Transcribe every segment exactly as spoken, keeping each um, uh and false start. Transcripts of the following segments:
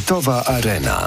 Sportowa Arena.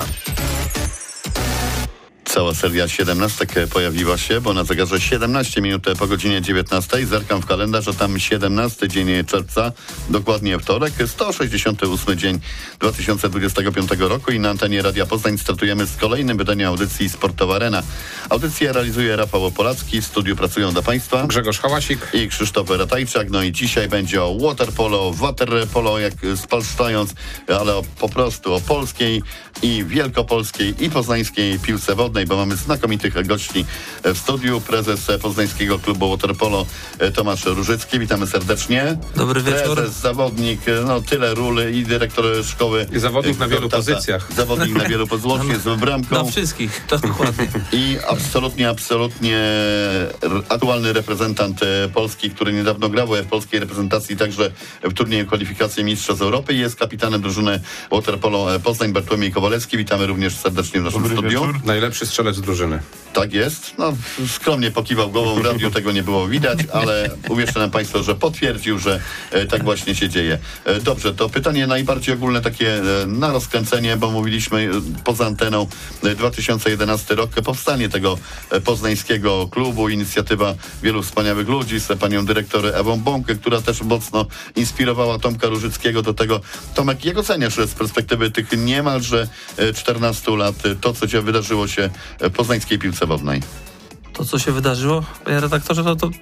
Cała seria siedemnastek pojawiła się, bo na zegarze siedemnaście minut po godzinie dziewiętnastej. Zerkam w kalendarz, a tam siedemnasty dzień czerwca, dokładnie wtorek, sto sześćdziesiąty ósmy dzień dwa tysiące dwudziestego piątego roku i na antenie Radia Poznań startujemy z kolejnym wydaniem audycji Sportowa Arena. Audycję realizuje Rafał Opolacki, w studiu pracują dla Państwa Grzegorz Hałasik i Krzysztof Ratajczak. No i dzisiaj będzie o waterpolo, waterpolo, jak spalszczając, ale o, po prostu o polskiej i wielkopolskiej i poznańskiej piłce wodnej, bo mamy znakomitych gości w studiu. Prezes Poznańskiego Klubu Waterpolo Tomasz Różycki. Witamy serdecznie. Dobry wieczór. Prezes, zawodnik, no tyle ról i dyrektor szkoły. I zawodnik na wielu tata, pozycjach. Zawodnik na wielu pozycjach, z bramką. Na wszystkich, dokładnie. I absolutnie, absolutnie aktualny reprezentant Polski, który niedawno grał w polskiej reprezentacji także w turnieju kwalifikacji Mistrzostw Europy i jest kapitanem drużyny Waterpolo Poznań, Bartłomiej Kowalewski. Witamy również serdecznie w naszym Dobry studiu. Wieczór. Najlepszy strzelec drużyny. Tak jest. No, skromnie pokiwał głową, w radiu tego nie było widać, ale uwierzcie nam Państwo, że potwierdził, że e, tak właśnie się dzieje. E, dobrze, to pytanie najbardziej ogólne takie e, na rozkręcenie, bo mówiliśmy e, poza anteną e, dwa tysiące jedenasty rok, powstanie tego e, poznańskiego klubu, inicjatywa wielu wspaniałych ludzi z panią dyrektor Ewą Bąkę, która też mocno inspirowała Tomka Różyckiego do tego. Tomek, jak oceniasz z perspektywy tych niemalże e, czternastu lat to, co się wydarzyło się w poznańskiej piłce wodnej? To, co się wydarzyło, panie redaktorze, no to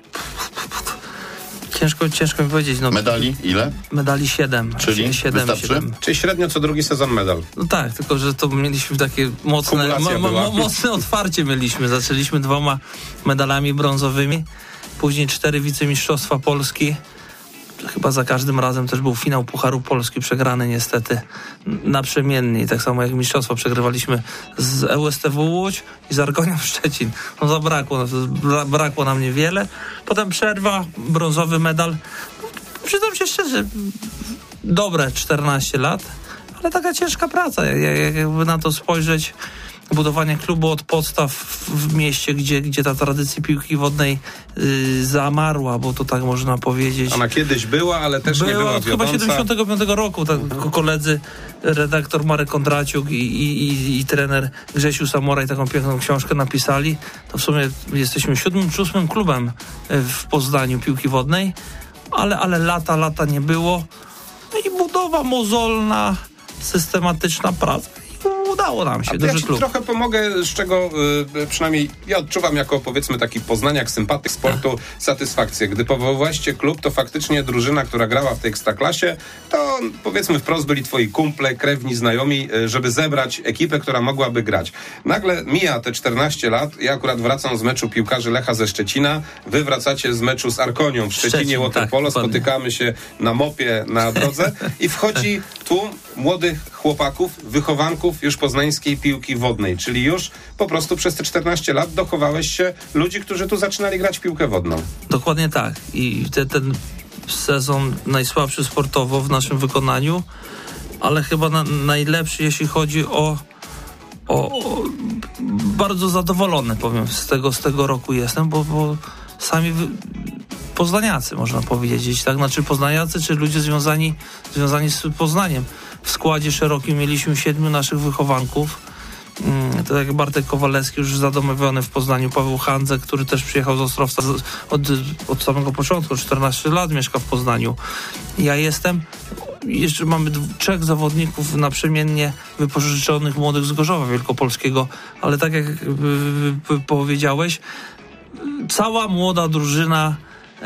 ciężko, ciężko mi powiedzieć. No, medali ile? Medali siedem. Czyli siedem, wystarczy? siedem. Czyli średnio co drugi sezon medal. No tak, tylko że to mieliśmy takie mocne, mo, mo, mo, mocne otwarcie mieliśmy. Zaczęliśmy dwoma medalami brązowymi, później cztery wicemistrzostwa Polski. Chyba za każdym razem też był finał Pucharu Polski, przegrany niestety naprzemiennie. Tak samo jak mistrzostwa przegrywaliśmy z E U S T W Łódź i z Argonią Szczecin. No zabrakło, brakło nam niewiele. Potem przerwa, brązowy medal. Przyznam się szczerze, dobre czternaście lat, ale taka ciężka praca. Jakby na to spojrzeć, budowanie klubu od podstaw w mieście, gdzie, gdzie ta tradycja piłki wodnej yy, zamarła, bo to tak można powiedzieć. Ona kiedyś była, ale też była, nie była od chyba siedemdziesiątego piątego roku. Tak, mhm. Koledzy, redaktor Marek Kondraciuk i, i, i, i trener Grzesiu Samoraj taką piękną książkę napisali. To w sumie jesteśmy siódmym czy ósmym klubem w Poznaniu piłki wodnej, ale, ale lata, lata nie było. No i budowa mozolna, systematyczna praca. Udało nam się, A duży ja ci klub. trochę pomogę, z czego y, przynajmniej ja odczuwam jako, powiedzmy, taki poznaniak, sympatyk sportu, satysfakcję. Gdy powoływaliście klub, to faktycznie drużyna, która grała w tej ekstraklasie, to powiedzmy wprost byli twoi kumple, krewni, znajomi, y, żeby zebrać ekipę, która mogłaby grać. Nagle mija te czternaście lat, ja akurat wracam z meczu piłkarzy Lecha ze Szczecina, wy wracacie z meczu z Arkonią w Szczecinie, Szczecin, Waterpolo, tak, spotykamy się na mopie na drodze i wchodzi tłum młodych chłopaków, wychowanków już poznańskiej piłki wodnej, czyli już po prostu przez te czternaście lat dochowałeś się ludzi, którzy tu zaczynali grać w piłkę wodną. Dokładnie tak. I te, ten sezon najsłabszy sportowo w naszym wykonaniu, ale chyba na, najlepszy, jeśli chodzi o, o, o bardzo zadowolony, powiem, z tego, z tego roku jestem, bo, bo sami wy, poznaniacy, można powiedzieć, tak? Znaczy poznaniacy, czy ludzie związani, związani z Poznaniem. W składzie szerokim mieliśmy siedmiu naszych wychowanków. To jak Bartek Kowalewski, już zadomowiony w Poznaniu, Paweł Handze, który też przyjechał z Ostrowca od, od samego początku, czternaście lat mieszka w Poznaniu. Ja jestem, jeszcze mamy dw- trzech zawodników naprzemiennie wypożyczonych młodych z Gorzowa Wielkopolskiego, ale tak jak y, y, powiedziałeś, cała młoda drużyna e, e,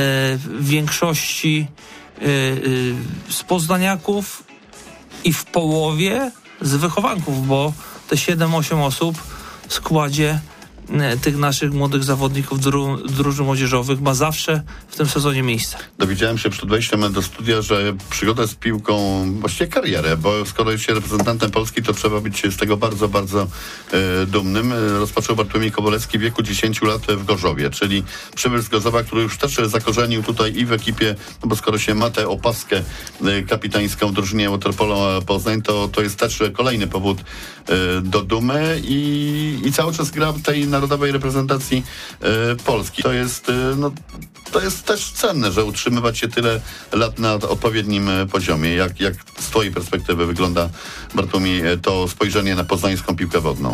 w większości e, e, z poznaniaków i w połowie z wychowanków, bo te siedem osiem osób w składzie tych naszych młodych zawodników dru, drużyn młodzieżowych ma zawsze w tym sezonie miejsce. Dowiedziałem się przed wejściem do studia, że przygodę z piłką, właściwie karierę, bo skoro jest się reprezentantem Polski, to trzeba być z tego bardzo, bardzo e, dumnym. Rozpoczął Bartłomiej Kowalewski w wieku dziesięciu lat w Gorzowie, czyli przybysz z Gorzowa, który już też zakorzenił tutaj i w ekipie, no bo skoro się ma tę opaskę e, kapitańską w drużynie Waterpolo Poznań, to, to jest też kolejny powód e, do dumy i, i cały czas gra w tej na narodowej reprezentacji e, Polski. To jest, e, no, to jest też cenne, że utrzymywać się tyle lat na odpowiednim e, poziomie. Jak, jak z twojej perspektywy wygląda, Bartłomiej, e, to spojrzenie na poznańską piłkę wodną?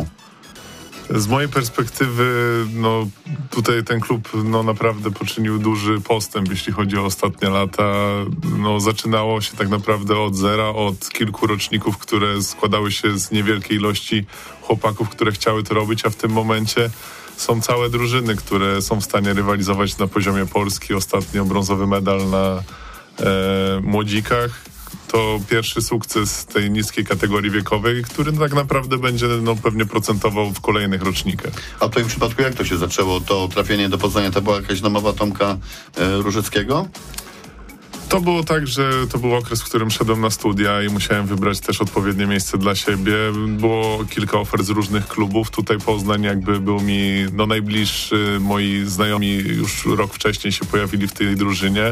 Z mojej perspektywy, no tutaj ten klub no naprawdę poczynił duży postęp, jeśli chodzi o ostatnie lata. No zaczynało się tak naprawdę od zera, od kilku roczników, które składały się z niewielkiej ilości chłopaków, które chciały to robić, a w tym momencie są całe drużyny, które są w stanie rywalizować na poziomie Polski. Ostatnio brązowy medal na e, młodzikach. To pierwszy sukces tej niskiej kategorii wiekowej, który tak naprawdę będzie no, pewnie procentował w kolejnych rocznikach. A w twoim przypadku jak to się zaczęło? To trafienie do Poznania to była jakaś domowa Tomka e, Różyckiego? To było tak, że to był okres, w którym szedłem na studia i musiałem wybrać też odpowiednie miejsce dla siebie. Było kilka ofert z różnych klubów. Tutaj Poznań jakby był mi no, najbliższy. Moi znajomi już rok wcześniej się pojawili w tej drużynie.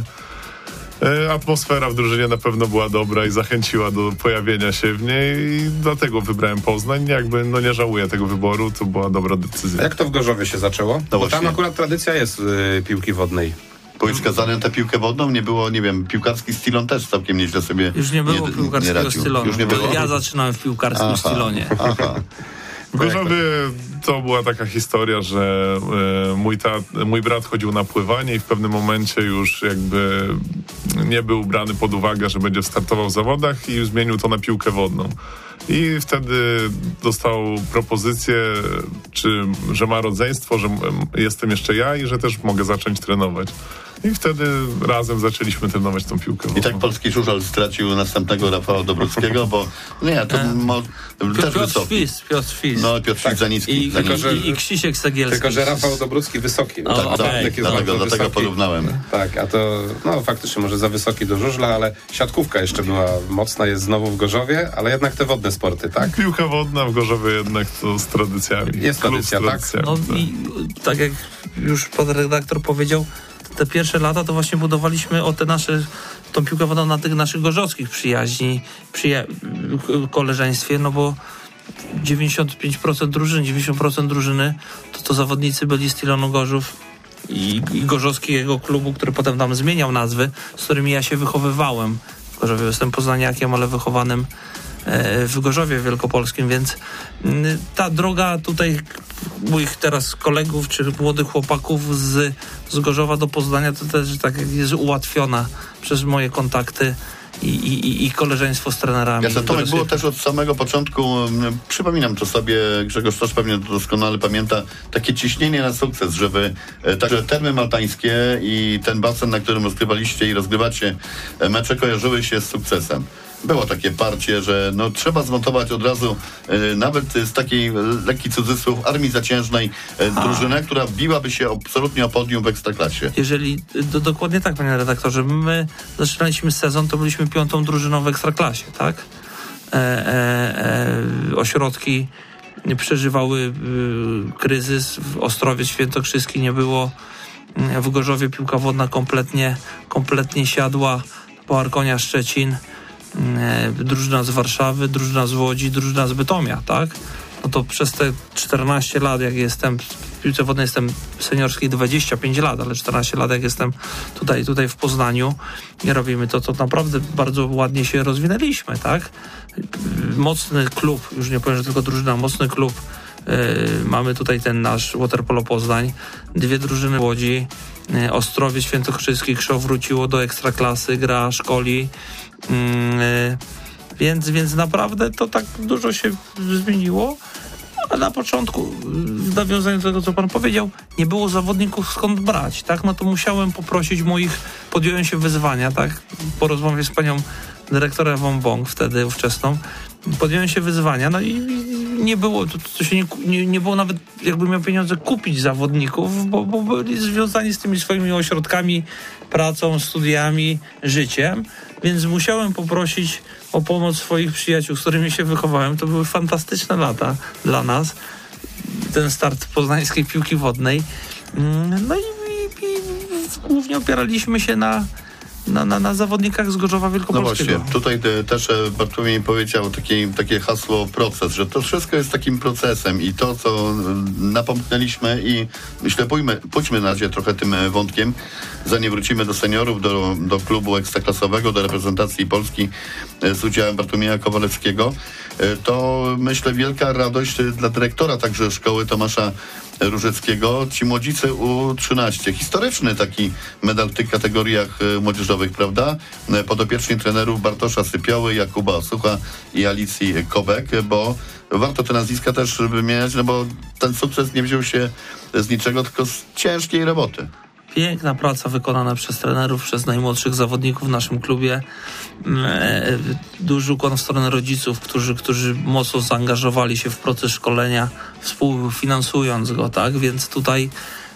Atmosfera w drużynie na pewno była dobra i zachęciła do pojawienia się w niej i dlatego wybrałem Poznań. Jakby no nie żałuję tego wyboru, to była dobra decyzja. A jak to w Gorzowie się zaczęło? No Bo tam właśnie. akurat tradycja jest y, piłki wodnej. Byłeś skazany na tę piłkę wodną? Nie było, nie wiem, piłkarski stylon też całkiem nieźle sobie Już nie było nie, piłkarskiego nie stylonu. Już nie było? Ja zaczynałem w piłkarskim Aha, stylonie. Aha. W Gorzowie to była taka historia, że e, mój, ta, mój brat chodził na pływanie i w pewnym momencie już jakby nie był brany pod uwagę, że będzie startował w zawodach i zmienił to na piłkę wodną. I wtedy dostał propozycję, czy, że ma rodzeństwo, że jestem jeszcze ja i że też mogę zacząć trenować. I wtedy razem zaczęliśmy trenować tą piłkę wodną. I tak polski żużel stracił następnego Rafała Dobruckiego, bo nie, to mo, też Piotr wysoki. Fis, Piotr Fis. No, Piotr Tak. Fis za niski. I- za tylko, niski. że- I, I Krzysiek Segielski. Tylko, że Rafał Dobrucki wysoki. O, Tak, okej. Bartek jest Dlatego, bardzo dlatego wysoki. porównałem. Tak, a to no faktycznie może za wysoki do żużla, ale siatkówka jeszcze była mocna, jest znowu w Gorzowie, ale jednak te wodne sporty, tak? Piłka wodna w Gorzowie jednak to z tradycjami. Jest Klub tradycja, z tak? tradycjami, No i tak jak już pan redaktor powiedział, te pierwsze lata to właśnie budowaliśmy o te nasze, tą piłkę wodną na tych naszych gorzowskich przyjaźni, przyja- koleżeństwie, no bo dziewięćdziesiąt pięć procent drużyny, dziewięćdziesiąt procent drużyny to, to zawodnicy byli z Tylonu Gorzów i, i gorzowskiego klubu, który potem tam zmieniał nazwy, z którymi ja się wychowywałem. W Gorzowie jestem poznaniakiem, ale wychowanym e, w Gorzowie Wielkopolskim, więc mm, ta droga tutaj moich teraz kolegów czy młodych chłopaków z, z Gorzowa do Poznania to też tak jest ułatwiona przez moje kontakty i, i, i koleżeństwo z trenerami. Jasne, Tomek, Teraz- było też od samego początku, mm, przypominam to sobie, Grzegorz też pewnie doskonale pamięta, takie ciśnienie na sukces, żeby e, także Termy Maltańskie i ten basen, na którym rozgrywaliście i rozgrywacie e, mecze, kojarzyły się z sukcesem. Było takie parcie, że no, trzeba zmontować od razu e, nawet z takiej, e, lekki cudzysłów, armii zaciężnej e, drużynę, która biłaby się absolutnie o podium w Ekstraklasie. Jeżeli, do, dokładnie tak, panie redaktorze, my zaczynaliśmy sezon, to byliśmy piątą drużyną w Ekstraklasie, tak? E, e, e, ośrodki przeżywały y, kryzys, w Ostrowie Świętokrzyski nie było, w Gorzowie piłka wodna kompletnie, kompletnie siadła, Poarkonia Szczecin, e, drużyna z Warszawy, drużyna z Łodzi, drużyna z Bytomia, tak? No to przez te czternaście lat, jak jestem w piłce wodnej, jestem seniorskiej dwadzieścia pięć lat, ale czternaście lat, jak jestem tutaj, tutaj w Poznaniu i robimy to, to naprawdę bardzo ładnie się rozwinęliśmy, tak? Mocny klub, już nie powiem, że tylko drużyna, mocny klub. Yy, mamy tutaj ten nasz Waterpolo Poznań, dwie drużyny Łodzi, yy, Ostrowiec Świętokrzyski, Krzów wróciło do Ekstraklasy, gra, szkoli, yy, więc, więc naprawdę to tak dużo się zmieniło, ale na początku, w nawiązaniu do tego, co pan powiedział, nie było zawodników skąd brać, tak? No to musiałem poprosić moich, podjąłem się wyzwania, tak? Po rozmowie z panią dyrektor Ewą Bąk, wtedy ówczesną, podjąłem się wyzwania, no i nie było, to, to się nie, nie, nie było nawet, jakbym miał pieniądze, kupić zawodników, bo, bo byli związani z tymi swoimi ośrodkami, pracą, studiami, życiem, więc musiałem poprosić o pomoc swoich przyjaciół, z którymi się wychowałem. To były fantastyczne lata dla nas, ten start poznańskiej piłki wodnej. No i, i, i głównie opieraliśmy się na na, na, na zawodnikach z Gorzowa No Wielkopolskiego. właśnie, tutaj e, też e, Bartłomiej powiedział takie, takie hasło proces, że to wszystko jest takim procesem i to, co e, napomknęliśmy i myślę, pójmy, pójdźmy na razie trochę tym e, wątkiem, zanim wrócimy do seniorów, do, do klubu ekstraklasowego, do reprezentacji Polski e, z udziałem Bartłomieja Kowalewskiego, e, to myślę wielka radość e, dla dyrektora także szkoły Tomasza Różeckiego. Ci młodzicy U trzynaście. Historyczny taki medal w tych kategoriach e, młodzieżowych, prawda? E, Podopieczni trenerów Bartosza Sypioły, Jakuba Osucha i Alicji Kobek, bo warto te nazwiska też wymieniać, no bo ten sukces nie wziął się z niczego, tylko z ciężkiej roboty. Piękna praca wykonana przez trenerów, przez najmłodszych zawodników w naszym klubie. E, duży ukłon w stronę rodziców, którzy, którzy mocno zaangażowali się w proces szkolenia, współfinansując go, tak? Więc tutaj...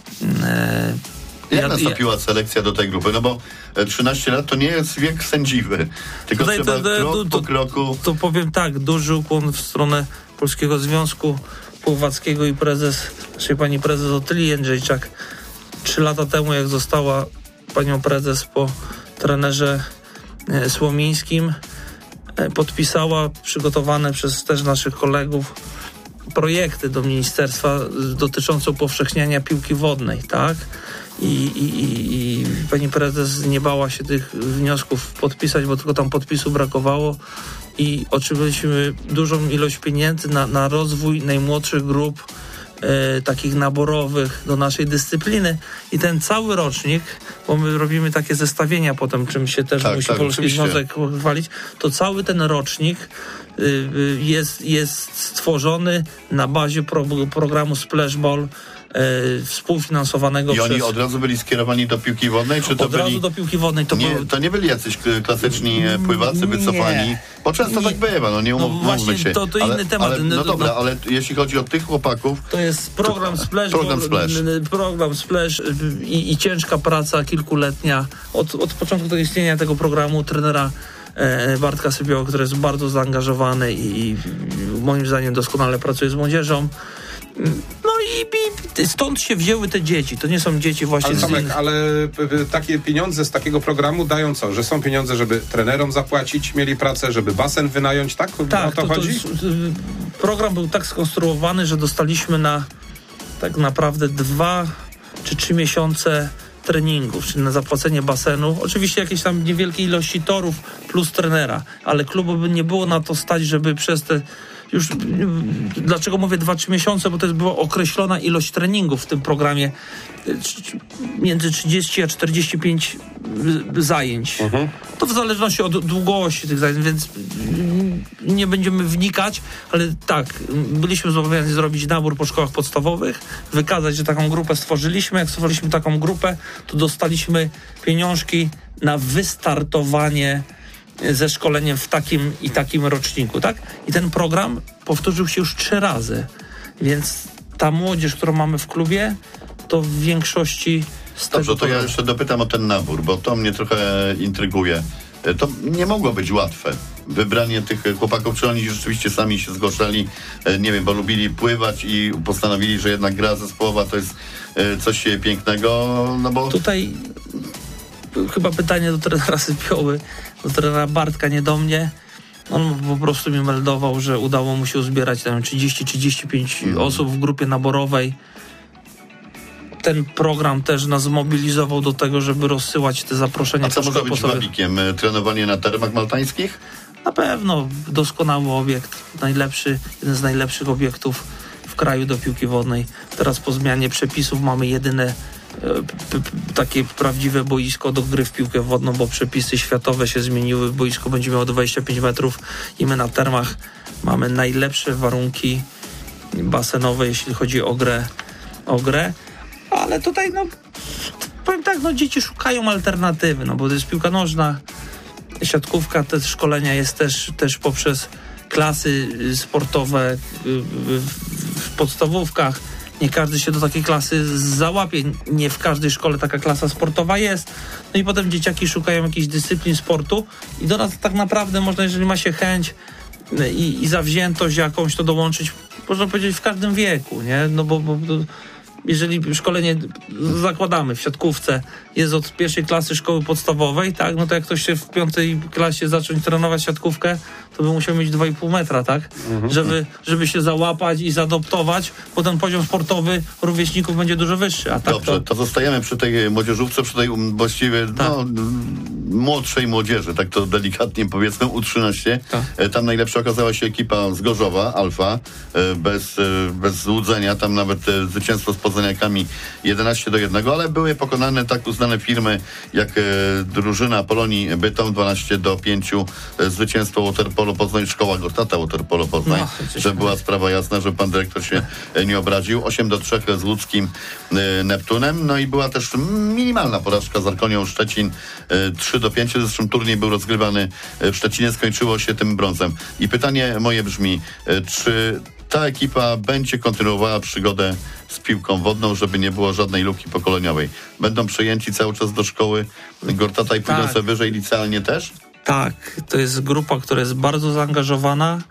E, Jak ja, nastąpiła ja, selekcja do tej grupy? No bo trzynaście lat to nie jest wiek sędziwy, tylko tutaj trzeba to, to, krok to, po kroku... To powiem tak, duży ukłon w stronę Polskiego Związku Pływackiego i prezes, naszej pani prezes Otylii Jędrzejczak, trzy lata temu, jak została panią prezes po trenerze e, Słomińskim, e, podpisała przygotowane przez też naszych kolegów projekty do ministerstwa e, dotyczące upowszechniania piłki wodnej, tak? I, i, i, i pani prezes nie bała się tych wniosków podpisać, bo tylko tam podpisu brakowało i otrzymaliśmy dużą ilość pieniędzy na, na rozwój najmłodszych grup E, takich naborowych do naszej dyscypliny i ten cały rocznik, bo my robimy takie zestawienia potem, czym się też tak, musi tak, Polski oczywiście. Związek chwalić, to cały ten rocznik y, y, jest, jest stworzony na bazie pro, programu Splashball y, współfinansowanego I przez... oni od razu byli skierowani do piłki wodnej? Czy to od byli... razu do piłki wodnej. To, nie, był... to nie byli jacyś klasyczni pływacy wycofani? Nie. Bo często Nie. tak bywa, no nie umów, No właśnie, umówmy się. to- to ale, inny temat. Ale, no No, dobra, no. ale jeśli chodzi o tych chłopaków, To jest program Splash, program bo- Splash. n- n- program Splash i, i ciężka praca kilkuletnia. Od, od początku do istnienia tego programu trenera e, Bartka Sypioła, który jest bardzo zaangażowany i, i moim zdaniem doskonale pracuje z młodzieżą. No i, i stąd się wzięły te dzieci. To nie są dzieci właśnie Ale z Tomek, innych... ale p- p- takie pieniądze z takiego programu dają co? Że są pieniądze, żeby trenerom zapłacić, mieli pracę, żeby basen wynająć, tak? Tak, o to, to, to, chodzi? y, program był tak skonstruowany, że dostaliśmy na tak naprawdę dwa czy trzy miesiące treningów, czyli na zapłacenie basenu. Oczywiście jakieś tam niewielkie ilości torów plus trenera, ale klubu by nie było na to stać, żeby przez te już, dlaczego mówię dwa trzy miesiące, bo to jest była określona ilość treningów w tym programie, między trzydzieści a czterdzieści pięć zajęć. Mhm. To w zależności od długości tych zajęć, więc nie będziemy wnikać, ale tak, byliśmy zobowiązani zrobić nabór po szkołach podstawowych, wykazać, że taką grupę stworzyliśmy. Jak stworzyliśmy taką grupę, to dostaliśmy pieniążki na wystartowanie ze szkoleniem w takim i takim roczniku, tak? I ten program powtórzył się już trzy razy, więc ta młodzież, którą mamy w klubie, to w większości z dobrze, tego to ja programu. jeszcze dopytam o ten nabór, bo to mnie trochę intryguje. To nie mogło być łatwe. Wybranie tych chłopaków, czy oni rzeczywiście sami się zgłaszali, nie wiem, bo lubili pływać i postanowili, że jednak gra zespołowa to jest coś pięknego, no bo... Tutaj chyba pytanie do trenera Sypioły, do trenera Bartka, nie do mnie. On po prostu mi meldował, że udało mu się uzbierać tam trzydzieści trzydzieści pięć Mhm. osób w grupie naborowej. Ten program też nas zmobilizował do tego, żeby rozsyłać te zaproszenia. A co po może szkołach być podstawowych. wabikiem? Trenowanie na termach maltańskich? Na pewno doskonały obiekt, najlepszy, jeden z najlepszych obiektów w kraju do piłki wodnej. Teraz po zmianie przepisów mamy jedyne e, p, p, takie prawdziwe boisko do gry w piłkę wodną, bo przepisy światowe się zmieniły. Boisko będzie miało dwadzieścia pięć metrów i my na termach mamy najlepsze warunki basenowe, jeśli chodzi o grę, o grę. Ale tutaj, no, powiem tak, no, dzieci szukają alternatywy, no, bo to jest piłka nożna, siatkówka, te szkolenia jest też, też poprzez klasy sportowe w podstawówkach. Nie każdy się do takiej klasy załapie. Nie w każdej szkole taka klasa sportowa jest. No i potem dzieciaki szukają jakichś dyscyplin sportu i do nas tak naprawdę można, jeżeli ma się chęć i, i zawziętość jakąś, to dołączyć, można powiedzieć, w każdym wieku, nie? No bo, bo jeżeli szkolenie zakładamy w siatkówce jest od pierwszej klasy szkoły podstawowej, tak, no to jak ktoś się w piątej klasie zacząć trenować siatkówkę, to by musiał mieć dwa i pół metra, tak? Mhm. Żeby, żeby się załapać i zaadoptować, bo ten poziom sportowy rówieśników będzie dużo wyższy. A tak Dobrze, to... to zostajemy przy tej młodzieżówce, przy tej właściwie tak. no, młodszej młodzieży, tak to delikatnie powiedzmy, U trzynaście. Tak. Tam najlepsza okazała się ekipa z Gorzowa, Alfa, bez, bez złudzenia, tam nawet zwycięstwo z Poznaniakami jedenaście do jednego, ale były pokonane tak uznane firmy jak drużyna Polonii Bytom dwanaście do pięciu, zwycięstwo Waterpolo Poznań, szkoła Gortata Waterpolo Poznań, no, że była sprawa jasna, że pan dyrektor się nie obraził, osiem do trzech z łódzkim Neptunem, no i była też minimalna porażka z Arkonią Szczecin, trzy do pięciu, zresztą turniej był rozgrywany w Szczecinie, skończyło się tym brązem. I pytanie moje brzmi, czy ta ekipa będzie kontynuowała przygodę z piłką wodną, żeby nie było żadnej luki pokoleniowej? Będą przejęci cały czas do szkoły Gortata i pójdą tak. sobie wyżej licealnie też? Tak, to jest grupa, która jest bardzo zaangażowana.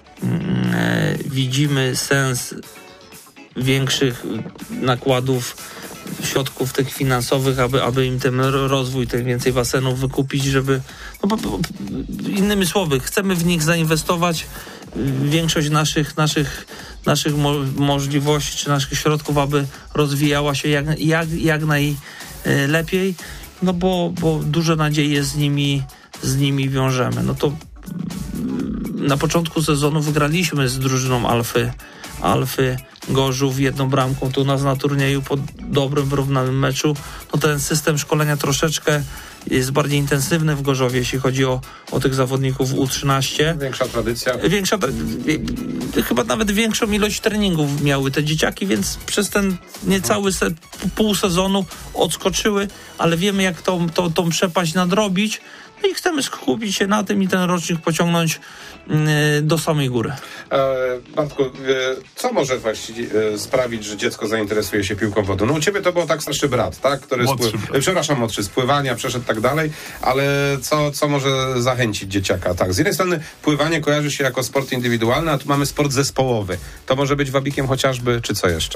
E, widzimy sens większych nakładów, środków tych finansowych, aby, aby im ten rozwój, tych więcej basenów wykupić, żeby, no, bo, bo, innymi słowy, chcemy w nich zainwestować większość naszych, naszych, naszych mo- możliwości czy naszych środków, aby rozwijała się jak, jak, jak najlepiej, no bo, bo duże nadzieje z nimi, z nimi wiążemy. No to na początku sezonu wygraliśmy z drużyną Alfy, Alfy Gorzów jedną bramką tu u nas na turnieju po dobrym, wyrównanym meczu. No ten system szkolenia troszeczkę jest bardziej intensywny w Gorzowie, jeśli chodzi o, o tych zawodników U trzynaście. Większa tradycja. Większa, chyba nawet większą ilość treningów miały te dzieciaki, więc przez ten niecały se, pół sezonu odskoczyły, ale wiemy, jak tą, tą, tą przepaść nadrobić. No i chcemy skupić się na tym i ten rocznik pociągnąć yy, do samej góry. E, Bartku, e, co może właściwie e, sprawić, że dziecko zainteresuje się piłką wodną? No u ciebie to był tak starszy brat, tak? Który młodszy spły- brat. Przepraszam, młodszy, z pływania przeszedł tak dalej, ale co, co może zachęcić dzieciaka? Tak, z jednej strony pływanie kojarzy się jako sport indywidualny, a tu mamy sport zespołowy. To może być wabikiem chociażby, czy co jeszcze?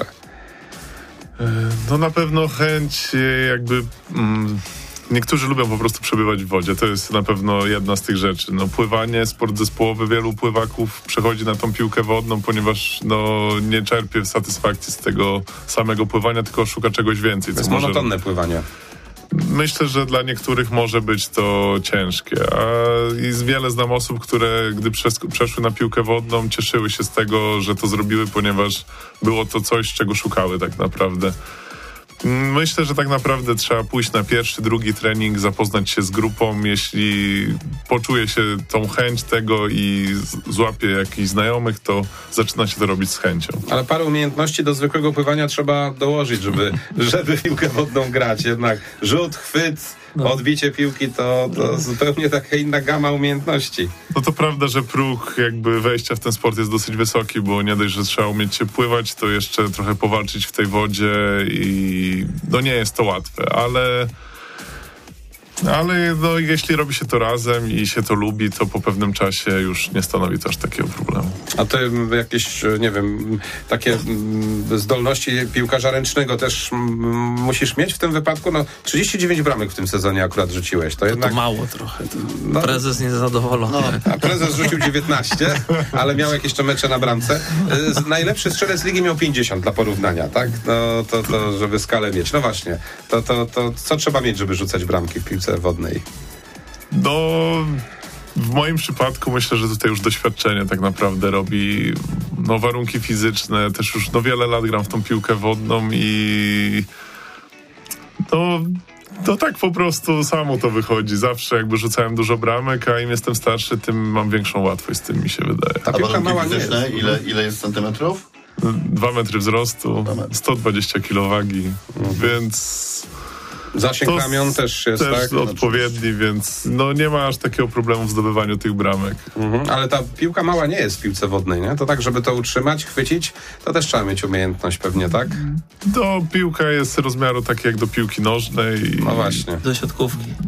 No na pewno chęć jakby... Mm, niektórzy lubią po prostu przebywać w wodzie. To jest na pewno jedna z tych rzeczy. No pływanie, sport zespołowy, wielu pływaków przechodzi na tą piłkę wodną, ponieważ no nie czerpie satysfakcji z tego samego pływania, tylko szuka czegoś więcej. To jest może... monotonne pływanie. Myślę, że dla niektórych może być to ciężkie. A i wiele znam osób, które gdy przes- przeszły na piłkę wodną, cieszyły się z tego, że to zrobiły, ponieważ było to coś, czego szukały tak naprawdę. Myślę, że tak naprawdę trzeba pójść na pierwszy, drugi trening, zapoznać się z grupą. Jeśli poczuje się tą chęć tego i z- złapie jakichś znajomych, to zaczyna się to robić z chęcią. Ale parę umiejętności do zwykłego pływania trzeba dołożyć, żeby, żeby piłkę wodną grać. Jednak rzut, chwyt, No. odbicie piłki to, to zupełnie taka inna gama umiejętności. No to prawda, że próg jakby wejścia w ten sport jest dosyć wysoki, bo nie dość, że trzeba umieć się pływać, to jeszcze trochę powalczyć w tej wodzie i no nie jest to łatwe, ale ale no, jeśli robi się to razem i się to lubi, to po pewnym czasie już nie stanowi to aż takiego problemu. A ty m, jakieś, nie wiem, takie m, zdolności piłkarza ręcznego też m, musisz mieć w tym wypadku? No trzydzieści dziewięć bramek w tym sezonie akurat rzuciłeś. To To jednak... mało trochę. To No. prezes niezadowolony. No. A prezes rzucił dziewiętnaście, ale miał jakieś jeszcze mecze na bramce. Z- Najlepszy strzelec ligi miał pięćdziesiąt dla porównania, tak? No to, to żeby skalę mieć. No właśnie, to, to, to co trzeba mieć, żeby rzucać bramki w piłce wodnej? No, w moim przypadku myślę, że tutaj już doświadczenie tak naprawdę robi, no warunki fizyczne, też już no wiele lat gram w tą piłkę wodną i no, no tak po prostu samo to wychodzi. Zawsze jakby rzucałem dużo bramek, a im jestem starszy, tym mam większą łatwość z tym, mi się wydaje. Ta A piłka warunki mała nie jest. fizyczne, ile, ile jest centymetrów? Dwa metry wzrostu, sto dwadzieścia kilo wagi, więc... Zasięg To ramion też jest, też tak? odpowiedni, więc no nie ma aż takiego problemu w zdobywaniu tych bramek. Mhm. Ale ta piłka mała nie jest w piłce wodnej, nie? To tak, żeby to utrzymać, chwycić, to też trzeba mieć umiejętność pewnie, tak? To piłka jest rozmiaru taki jak do piłki nożnej. No właśnie. Do siatkówki.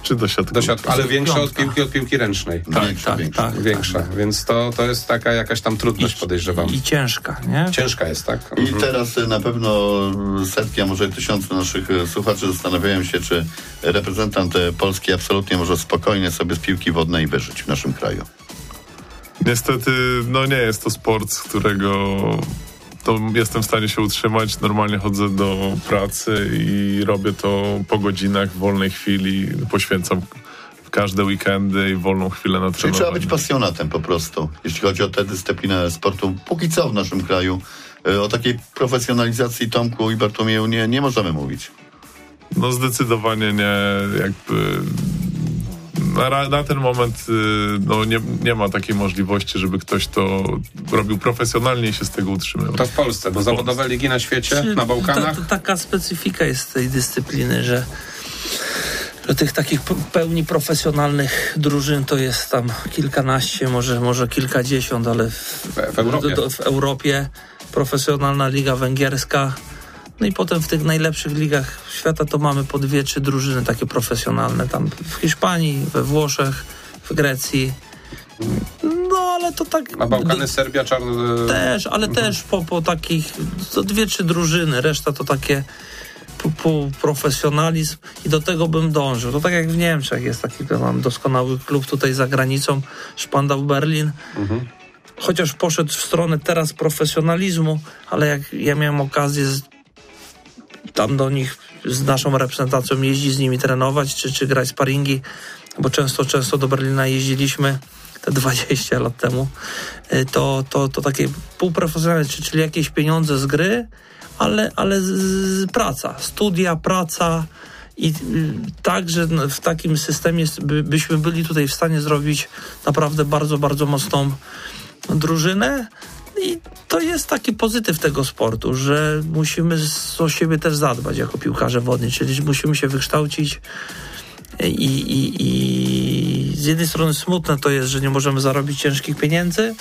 Czy do siatkówki? Do siatki, ale większa od Piątka. piłki, od piłki ręcznej. Tak, Tak, tak, większa. tak. Większa, więc to, to jest taka jakaś tam trudność, podejrzewam. I ciężka, nie? Ciężka jest, tak? I Mhm. teraz y, na pewno setki, a może tysiące naszych y, słuchaczy zastanawiają się, czy reprezentant y, Polski absolutnie może spokojnie sobie z piłki wodnej wyżyć w naszym kraju. Niestety, no nie jest to sport, z którego to jestem w stanie się utrzymać. Normalnie chodzę do pracy i robię to po godzinach, w wolnej chwili. Poświęcam w każde weekendy i wolną chwilę na Czyli trzeba trenowanie. być pasjonatem po prostu, jeśli chodzi o tę dyscyplinę sportu. Póki co w naszym kraju y, o takiej profesjonalizacji, Tomku i Bartłomieju, nie, nie możemy mówić. No zdecydowanie nie, jakby na, ra- na ten moment y, no nie, nie ma takiej możliwości, żeby ktoś to robił profesjonalnie i się z tego utrzymywał. To w Polsce, bo zawodowe ligi na świecie, Czy na Bałkanach. Ta, ta, taka specyfika jest tej dyscypliny, że, że tych takich p- pełni profesjonalnych drużyn to jest tam kilkanaście, może, może kilkadziesiąt, ale w, W- w Europie. do- w Europie profesjonalna liga węgierska. No i potem w tych najlepszych ligach świata to mamy po dwie, trzy drużyny takie profesjonalne. Tam w Hiszpanii, we Włoszech, w Grecji. No ale to tak... Na Bałkany, Serbia, Czarny... Też, ale też po, po takich, to dwie, trzy drużyny, reszta to takie pół, pół profesjonalizm i do tego bym dążył. To tak jak w Niemczech jest taki, mam doskonały klub tutaj za granicą, Spandau Berlin. Mhm. Chociaż poszedł w stronę teraz profesjonalizmu, ale jak ja miałem okazję z, tam do nich z naszą reprezentacją jeździć, z nimi trenować, czy, czy grać sparingi, bo często, często do Berlina jeździliśmy te dwadzieścia lat temu, to, to, to takie półprofesjonalne, czyli jakieś pieniądze z gry, ale, ale z, z praca, studia, praca i y, tak, że w takim systemie by, byśmy byli tutaj w stanie zrobić naprawdę bardzo, bardzo mocną drużynę i to jest taki pozytyw tego sportu, że musimy z, o siebie też zadbać jako piłkarze wodni, czyli musimy się wykształcić i, i, i z jednej strony smutne to jest, że nie możemy zarobić ciężkich pieniędzy,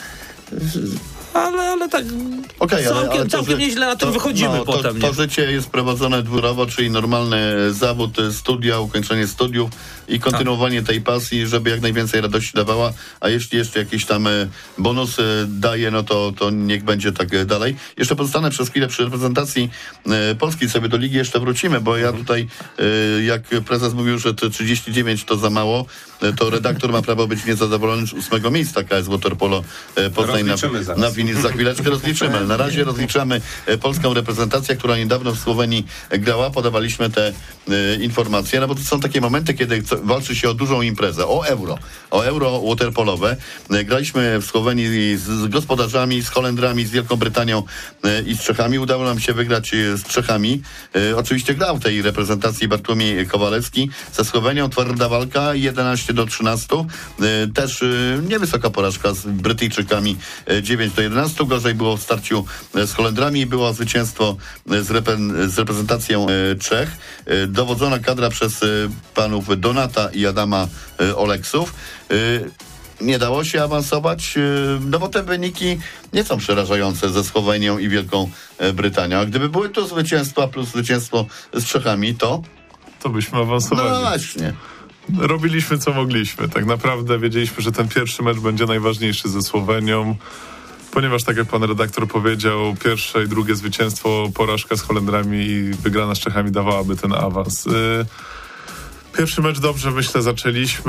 ale, ale tak Okay, całkiem, ale, ale to, całkiem że- nieźle na tym to, wychodzimy no, potem. To, nie? to życie jest prowadzone dwurowo, czyli normalny zawód, studia, ukończenie studiów i kontynuowanie tej pasji, żeby jak najwięcej radości dawała, a jeśli jeszcze jakieś tam e, bonusy daje, no to, to niech będzie tak e, dalej. Jeszcze pozostanę przez chwilę przy reprezentacji e, Polski, sobie do ligi jeszcze wrócimy, bo ja tutaj, e, jak prezes mówił, że to trzydzieści dziewięć to za mało, e, to redaktor ma prawo być niezadowolony z ósmego miejsca K S Waterpolo e, Poznań na, Rozliczymy zaraz. na Wini. Za chwileczkę rozliczymy. Na razie rozliczamy e, polską reprezentację, która niedawno w Słowenii grała. Podawaliśmy te e, informacje, no bo to są takie momenty, kiedy chce, walczy się o dużą imprezę, o euro, o euro waterpolowe. E, graliśmy w Słowenii z, z gospodarzami, z Holendrami, z Wielką Brytanią e, i z Czechami. Udało nam się wygrać e, z Czechami. E, oczywiście grał w tej reprezentacji Bartłomiej Kowalewski. Ze Słowenią twarda walka, jedenaście do trzynastu. E, też e, niewysoka porażka z Brytyjczykami, e, dziewięć do jedenastu. Gorzej było w starciu e, z Holendrami. Było zwycięstwo e, z, repre- z reprezentacją e, Czech. E, dowodzona kadra przez e, panów Donata i Adama e, Oleksów. E, nie dało się awansować, e, no bo te wyniki nie są przerażające ze Słowenią i Wielką e, Brytanią. A gdyby były to zwycięstwa plus zwycięstwo z Czechami, to To byśmy no awansowali. właśnie. Robiliśmy co mogliśmy. Tak naprawdę wiedzieliśmy, że ten pierwszy mecz będzie najważniejszy ze Słowenią, ponieważ tak jak pan redaktor powiedział, pierwsze i drugie zwycięstwo, porażka z Holendrami i wygrana z Czechami dawałaby ten awans. Y, Pierwszy mecz dobrze, myślę, zaczęliśmy.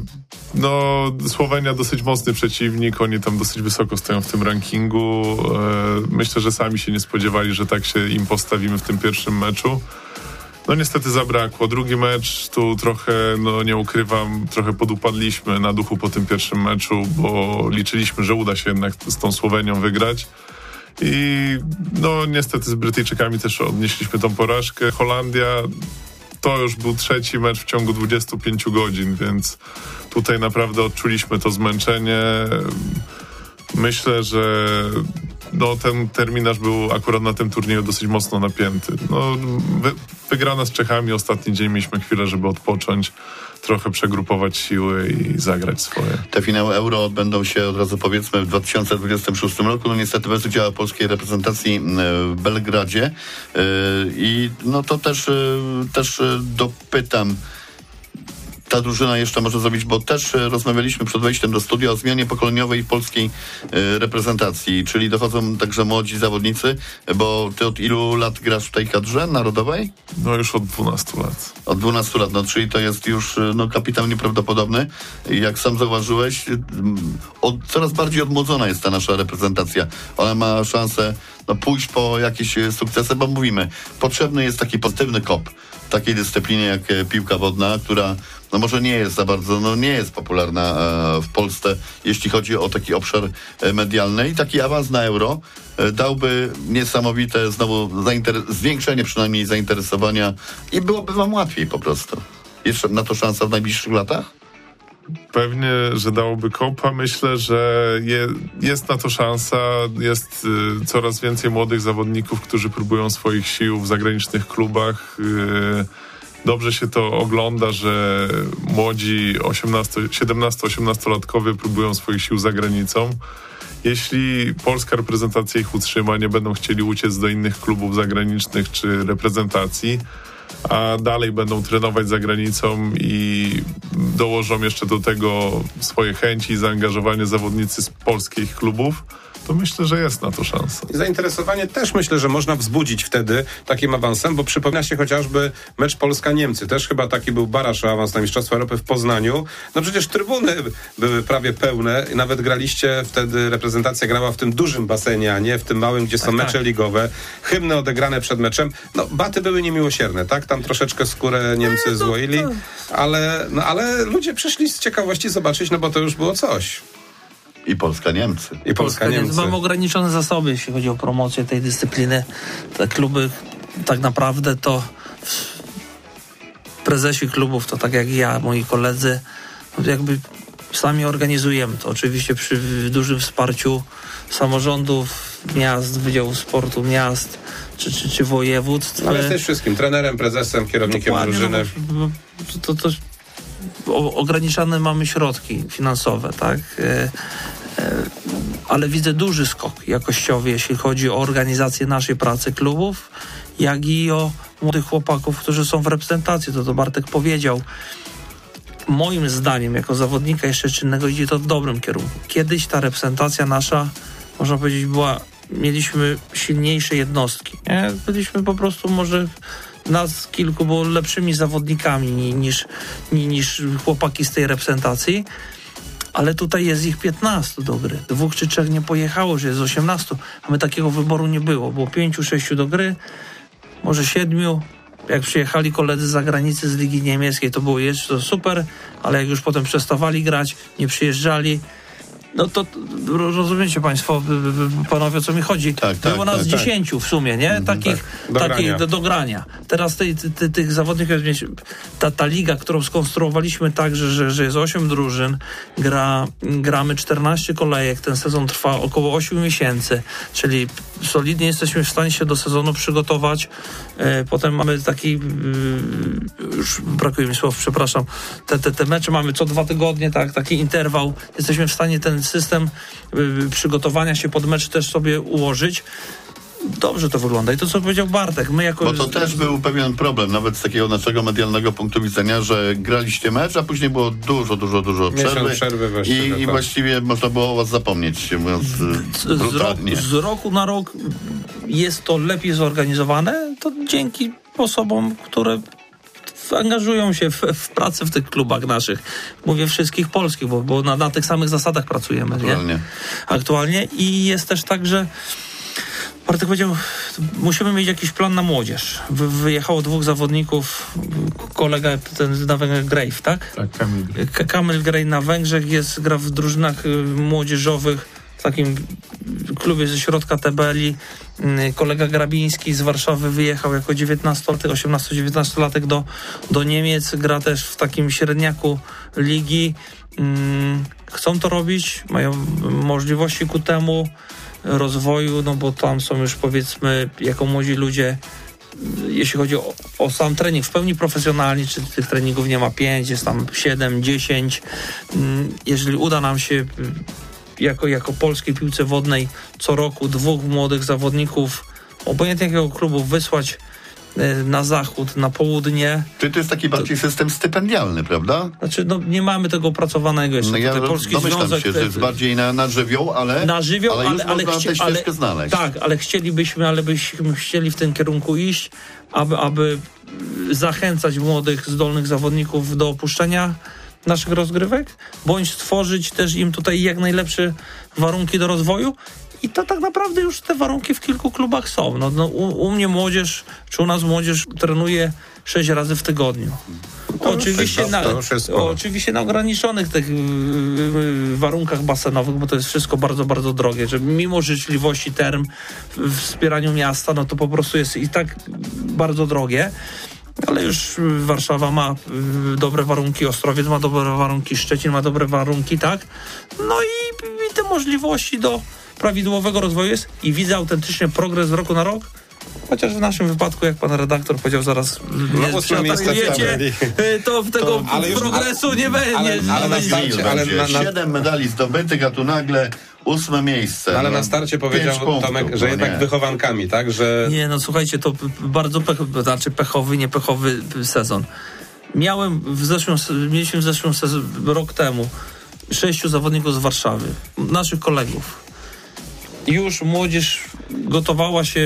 No, Słowenia dosyć mocny przeciwnik, oni tam dosyć wysoko stoją w tym rankingu. Y, Myślę, że sami się nie spodziewali, że tak się im postawimy w tym pierwszym meczu. No niestety zabrakło. Drugi mecz, tu trochę, no nie ukrywam, trochę podupadliśmy na duchu po tym pierwszym meczu, bo liczyliśmy, że uda się jednak z tą Słowenią wygrać. I no niestety z Brytyjczykami też odnieśliśmy tą porażkę. Holandia to już był trzeci mecz w ciągu dwudziestu pięciu godzin, więc tutaj naprawdę odczuliśmy to zmęczenie. Myślę, że no, ten terminarz był akurat na tym turnieju dosyć mocno napięty. No, wy, wygrana z Czechami, ostatni dzień mieliśmy chwilę, żeby odpocząć, trochę przegrupować siły i zagrać swoje. Te finały Euro odbędą się, od razu powiedzmy, w dwa tysiące dwudziestym szóstym roku. No niestety bez udziału polskiej reprezentacji w Belgradzie. I no to też, też dopytam ta drużyna jeszcze może zrobić, bo też e, rozmawialiśmy przed wejściem do studia o zmianie pokoleniowej polskiej e, reprezentacji, czyli dochodzą także młodzi zawodnicy, bo ty od ilu lat grasz w tej kadrze narodowej? No już od dwunastu lat. Od dwunastu lat, no czyli to jest już no, kapitał nieprawdopodobny. Jak sam zauważyłeś, od, coraz bardziej odmłodzona jest ta nasza reprezentacja. Ona ma szansę no, pójść po jakieś sukcesy, bo mówimy, potrzebny jest taki pozytywny kop w takiej dyscyplinie jak piłka wodna, która no może nie jest za bardzo, no nie jest popularna e, w Polsce, jeśli chodzi o taki obszar e, medialny i taki awans na Euro e, dałby niesamowite znowu zainter- zwiększenie przynajmniej zainteresowania i byłoby wam łatwiej po prostu. Jest na to szansa w najbliższych latach? Pewnie, że dałoby kopa. Myślę, że je, jest na to szansa. Jest y, coraz więcej młodych zawodników, którzy próbują swoich sił w zagranicznych klubach. Y, dobrze się to ogląda, że młodzi siedemnasto-osiemnastolatkowie próbują swoich sił za granicą. Jeśli polska reprezentacja ich utrzyma, nie będą chcieli uciec do innych klubów zagranicznych czy reprezentacji, a dalej będą trenować za granicą i dołożą jeszcze do tego swoje chęci i zaangażowanie zawodnicy z polskich klubów, to myślę, że jest na to szansa. Zainteresowanie też myślę, że można wzbudzić wtedy takim awansem, bo przypomina się chociażby mecz Polska-Niemcy. Też chyba taki był baraż o awans na Mistrzostwa Europy w Poznaniu. No przecież trybuny były prawie pełne i nawet graliście wtedy, reprezentacja grała w tym dużym basenie, a nie w tym małym, gdzie są tak, mecze tak. ligowe. Hymny odegrane przed meczem. No baty były niemiłosierne, tak? Tam troszeczkę skórę Niemcy złoili, ale, no, ale ludzie przyszli z ciekawości zobaczyć, no bo to już było coś. I Polska-Niemcy. I Polska-Niemcy. Mamy ograniczone zasoby, jeśli chodzi o promocję tej dyscypliny. Te kluby tak naprawdę to prezesi klubów, to tak jak ja, moi koledzy, jakby sami organizujemy to. Oczywiście przy dużym wsparciu samorządów, miast, Wydziału Sportu Miast czy, czy, czy województw. Ale jesteś wszystkim, trenerem, prezesem, kierownikiem Dokładnie, drużyny. No, to, to, to o, ograniczane mamy środki finansowe, tak? E, e, ale widzę duży skok jakościowy, jeśli chodzi o organizację naszej pracy klubów, jak i o młodych chłopaków, którzy są w reprezentacji. To to Bartek powiedział. Moim zdaniem, jako zawodnika jeszcze czynnego, idzie to w dobrym kierunku. Kiedyś ta reprezentacja nasza, można powiedzieć, była, mieliśmy silniejsze jednostki. Nie? Byliśmy po prostu może nas kilku było lepszymi zawodnikami niż, niż chłopaki z tej reprezentacji, ale tutaj jest ich piętnastu do gry. Dwóch czy trzech nie pojechało, że jest osiemnastu, a my takiego wyboru nie było. Było pięciu, sześciu do gry, może siedmiu. Jak przyjechali koledzy z zagranicy, z Ligi Niemieckiej, to było jeszcze to super, ale jak już potem przestawali grać, nie przyjeżdżali, no to rozumiecie państwo, panowie, o co mi chodzi. Tak, tak, Było nas tak, dziesięciu w sumie, nie? Takich, tak. Do takich grania. do, do grania. Teraz tej, ty, tych zawodników, ta, ta liga, którą skonstruowaliśmy tak, że, że, że jest osiem drużyn, gra, gramy czternaście kolejek, ten sezon trwa około ośmiu miesięcy, czyli solidnie jesteśmy w stanie się do sezonu przygotować. E, potem mamy taki, e, już brakuje mi słów, przepraszam, te, te, te mecze mamy co dwa tygodnie, tak, taki interwał. Jesteśmy w stanie ten system y, przygotowania się pod mecz też sobie ułożyć. Dobrze to wygląda. I to, co powiedział Bartek, my jako... Bo to też był pewien problem, nawet z takiego naszego medialnego punktu widzenia, że graliście mecz, a później było dużo, dużo, dużo przerwy. przerwy I, tak. i właściwie można było o was zapomnieć, mówiąc z, z, brutalnie. z roku na rok jest to lepiej zorganizowane, to dzięki osobom, które angażują się w, w pracę w tych klubach naszych. Mówię wszystkich polskich, bo, bo na, na tych samych zasadach pracujemy. Aktualnie. Nie? Aktualnie. I jest też tak, że Bartek powiedział, musimy mieć jakiś plan na młodzież. Wy, wyjechało dwóch zawodników, kolega ten na Węgrzech, Grave, tak? Tak, Kamil. K- Kamil Grave na Węgrzech, jest, gra w drużynach y, młodzieżowych, w takim klubie ze środka tabeli. Y, kolega Grabiński z Warszawy wyjechał jako dziewiętnastolatek, osiemnasto-dziewiętnastolatek do, do Niemiec, gra też w takim średniaku ligi. Y, chcą to robić, mają możliwości ku temu rozwoju, no bo tam są już, powiedzmy, jako młodzi ludzie, jeśli chodzi o, o sam trening w pełni profesjonalny, czy tych treningów nie ma pięć, jest tam siedem, dziesięć. Jeżeli uda nam się jako, jako polskiej piłce wodnej co roku dwóch młodych zawodników, obojętnie jakiego klubu, wysłać na zachód, na południe. Czyli to jest taki bardziej system stypendialny, prawda? Znaczy, no nie mamy tego opracowanego jeszcze. No ja Tutaj Polski domyślam Związek... się, że jest bardziej na, na żywioł, ale, na żywioł, ale już ale, ale, można chci- tę ścieżkę ale znaleźć. Tak, ale chcielibyśmy, ale byśmy chcieli w tym kierunku iść, aby, aby zachęcać młodych, zdolnych zawodników do opuszczenia naszych rozgrywek, bądź stworzyć też im tutaj jak najlepsze warunki do rozwoju. I to tak naprawdę już te warunki w kilku klubach są. No, no, u, u mnie młodzież, czy u nas młodzież trenuje sześć razy w tygodniu. Oczywiście na, oczywiście na ograniczonych tych y, y, warunkach basenowych, bo to jest wszystko bardzo, bardzo drogie, że mimo życzliwości term w wspieraniu miasta, no to po prostu jest i tak bardzo drogie. Ale już Warszawa ma y, dobre warunki, Ostrowiec ma dobre warunki, Szczecin ma dobre warunki, tak? No i, i te możliwości do prawidłowego rozwoju jest i widzę autentycznie progres z roku na rok. Chociaż w naszym wypadku, jak pan redaktor powiedział, zaraz no, przeatakujecie, to tego to, ale już, progresu ale, nie będzie. Ale, ale, na starcie, ale na, na, Siedem medali zdobytych, a tu nagle ósme miejsce. Ale no, na starcie powiedział punktów, Tomek, że no jednak nie. wychowankami, tak? Że... Nie, no słuchajcie, to bardzo pech, znaczy pechowy, niepechowy sezon. Miałem w zeszłym, mieliśmy w zeszłym sezon, rok temu sześciu zawodników z Warszawy, naszych kolegów. Już młodzież gotowała się,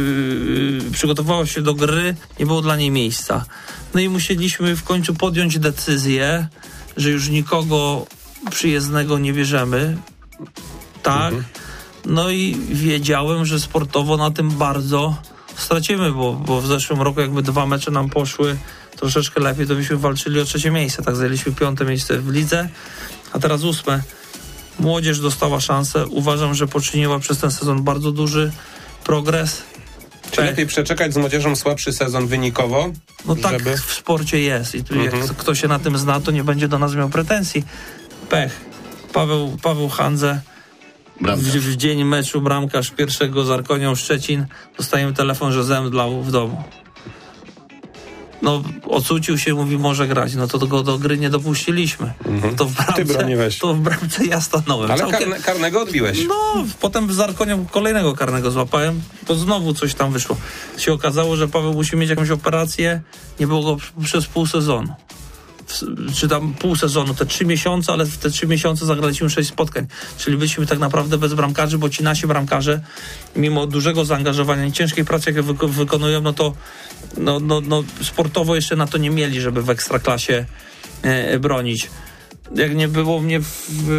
yy, przygotowała się do gry, nie było dla niej miejsca. No i musieliśmy w końcu podjąć decyzję, że już nikogo przyjezdnego nie bierzemy. Tak. Mhm. No i wiedziałem, że sportowo na tym bardzo stracimy, bo, bo w zeszłym roku jakby dwa mecze nam poszły troszeczkę lepiej, to byśmy walczyli o trzecie miejsce. Tak, zajęliśmy piąte miejsce w lidze, a teraz ósme. Młodzież dostała szansę. Uważam, że poczyniła przez ten sezon bardzo duży progres. Czy lepiej przeczekać z młodzieżą słabszy sezon wynikowo? No tak żeby... w sporcie jest. I tu mhm. jak ktoś się na tym zna, to nie będzie do nas miał pretensji. Pech. Paweł, Paweł Handze w, w dzień meczu bramkarz pierwszego z Arkonią Szczecin dostajemy telefon, że zemdlał w domu. No, ocucił się, mówi, może grać. No to go do gry nie dopuściliśmy. Mhm. To w bramce, to w bramce ja stanąłem. Ale Całkiem... karne, karnego odbiłeś. No, potem z Arkonią kolejnego karnego złapałem, bo znowu coś tam wyszło. Się okazało, że Paweł musi mieć jakąś operację. Nie było go przez pół sezonu. Czy tam pół sezonu, te trzy miesiące, ale w te trzy miesiące zagraliśmy sześć spotkań. Czyli byliśmy tak naprawdę bez bramkarzy, bo ci nasi bramkarze, mimo dużego zaangażowania i ciężkiej pracy, jakie wyko- wykonują, no to no, no, no, sportowo jeszcze na to nie mieli, żeby w ekstraklasie e, bronić. Jak nie było mnie w,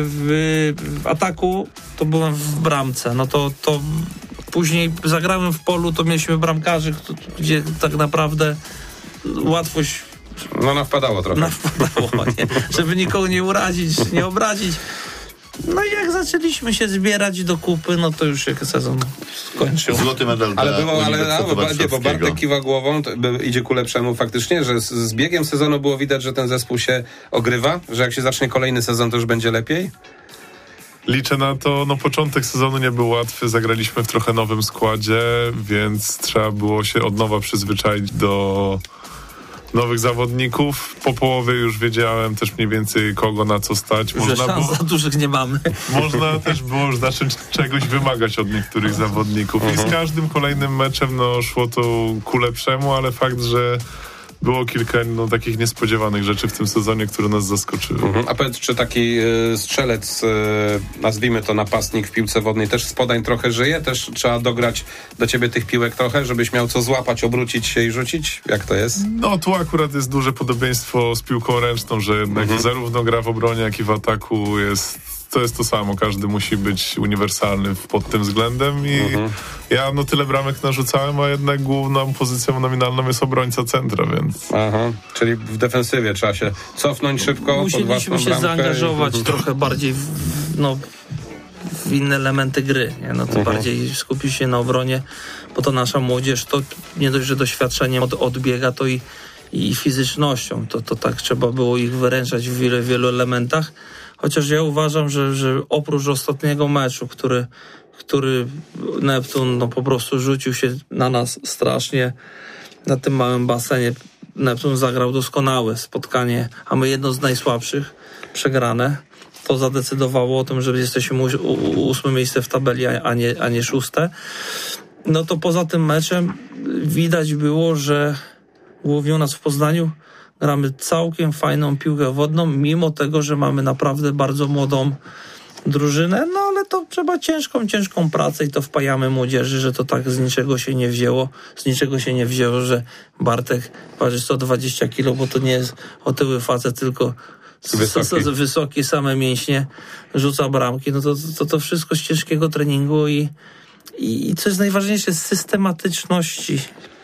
w, w ataku, to byłem w bramce. No to, to później zagrałem w polu, to mieliśmy bramkarzy, gdzie tak naprawdę łatwość No nawpadało trochę. Nawpadało, nie? Żeby nikogo nie urazić, nie obrazić. No i jak zaczęliśmy się zbierać do kupy, no to już się sezon skończył. Złoty medal dla Ale było, ale no, bo, Bartek, bo Bartek kiwa głową, to idzie ku lepszemu faktycznie, że z, z biegiem sezonu było widać, że ten zespół się ogrywa, że jak się zacznie kolejny sezon, to już będzie lepiej? Liczę na to, no początek sezonu nie był łatwy, zagraliśmy w trochę nowym składzie, więc trzeba było się od nowa przyzwyczaić do nowych zawodników. Po połowie już wiedziałem też mniej więcej kogo na co stać. Można że szans było, za dużych nie mamy. Można też było już zacząć czegoś wymagać od niektórych zawodników. Uh-huh. I z każdym kolejnym meczem no, szło to ku lepszemu, ale fakt, że było kilka no, takich niespodziewanych rzeczy w tym sezonie, które nas zaskoczyły. Mhm. A powiedz, czy taki y, strzelec, y, nazwijmy to napastnik w piłce wodnej, też z podań trochę żyje? Też trzeba dograć do ciebie tych piłek trochę, żebyś miał co złapać, obrócić się i rzucić? Jak to jest? No tu akurat jest duże podobieństwo z piłką ręczną, że jednak mhm. zarówno gra w obronie, jak i w ataku jest to jest to samo. Każdy musi być uniwersalny pod tym względem i mhm. ja no tyle bramek narzucałem, a jednak główną pozycją nominalną jest obrońca centra, więc... Aha, czyli w defensywie trzeba się cofnąć szybko. Musieliśmy się zaangażować i... trochę bardziej w, no, w inne elementy gry. Nie? No to mhm. bardziej skupić się na obronie, bo to nasza młodzież to nie dość, że doświadczeniem od, odbiega, to i, i fizycznością. To, to tak trzeba było ich wyręczać w wiele, wielu elementach. Chociaż ja uważam, że, że oprócz ostatniego meczu, który, który Neptun no, po prostu rzucił się na nas strasznie na tym małym basenie. Neptun zagrał doskonałe spotkanie, a my jedno z najsłabszych, przegrane. To zadecydowało o tym, że jesteśmy ósme miejsce w tabeli, a nie, a nie szóste. no to poza tym meczem widać było, że łowią nas w Poznaniu. Gramy całkiem fajną piłkę wodną, mimo tego, że mamy naprawdę bardzo młodą drużynę, no ale to trzeba ciężką, ciężką pracę i to wpajamy młodzieży, że to tak z niczego się nie wzięło. Z niczego się nie wzięło, że Bartek waży sto dwadzieścia kilo, bo to nie jest otyły facet, tylko wysoki, wysoki same mięśnie, rzuca bramki. No to, to, to wszystko z ciężkiego treningu i, i, i co jest najważniejsze, z systematyczności.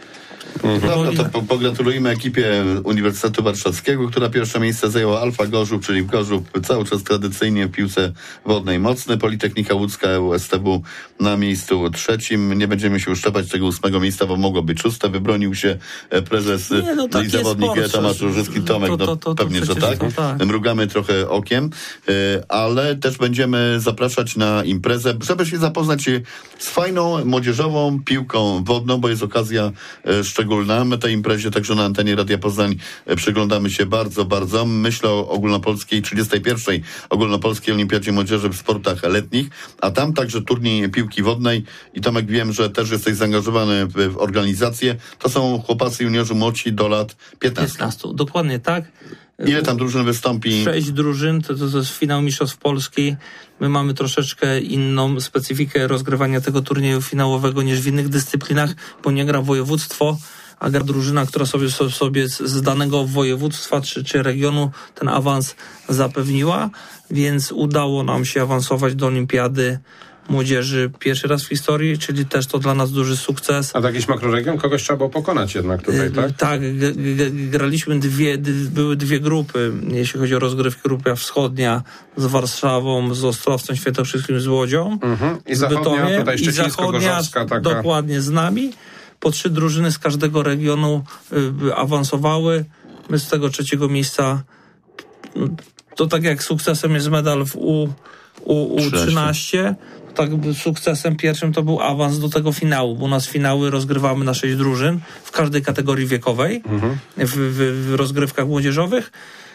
Mhm. No to po, pogratulujmy ekipie Uniwersytetu Warszawskiego, która pierwsze miejsce zajęła Alfa Gorzów, czyli Gorzów cały czas tradycyjnie w piłce wodnej mocny. Politechnika Łódzka U S T W na miejscu trzecim. Nie będziemy się uszczepać tego ósmego miejsca, bo mogło być szóste. Wybronił się prezes Nie, no, i zawodnik sport, Tomasz Różycki. Tomek, to, to, to, no pewnie, że tak. No, tak. Mrugamy trochę okiem, ale też będziemy zapraszać na imprezę, żeby się zapoznać z fajną, młodzieżową piłką wodną, bo jest okazja szczególna. My tej imprezie także na antenie Radia Poznań przyglądamy się bardzo, bardzo. Myślę o ogólnopolskiej, trzydziestej pierwszej ogólnopolskiej Olimpiadzie Młodzieży w sportach letnich, a tam także turniej piłki wodnej i Tomek, wiem, że też jesteś zaangażowany w, w organizację. To są chłopacy juniorzy młodsi do lat piętnastu. piętnastu, dokładnie tak. Ile tam drużyn wystąpi? Sześć drużyn, to, to, to jest finał Mistrzostw Polski. My mamy troszeczkę inną specyfikę rozgrywania tego turnieju finałowego niż w innych dyscyplinach, bo nie gra województwo, a gra drużyna, która sobie, sobie z danego województwa czy, czy regionu ten awans zapewniła, więc udało nam się awansować do Olimpiady Młodzieży pierwszy raz w historii, czyli też to dla nas duży sukces. A to jakiś makroregion? Kogoś trzeba było pokonać jednak tutaj, tak? Tak, g- g- graliśmy dwie, d- były dwie grupy, jeśli chodzi o rozgrywki, grupa wschodnia z Warszawą, z Ostrowcem Świętokrzyskim, z Łodzią. Mhm. I zachodnia, tutaj Szczecińsko-Gorzowska taka. Dokładnie z nami. Po trzy drużyny z każdego regionu y, awansowały. My z tego trzeciego miejsca, to tak jak sukcesem jest medal w U, U, U trzynaście, tak sukcesem pierwszym to był awans do tego finału, bo u nas finały rozgrywamy na sześć drużyn w każdej kategorii wiekowej, mhm. w, w, w rozgrywkach młodzieżowych.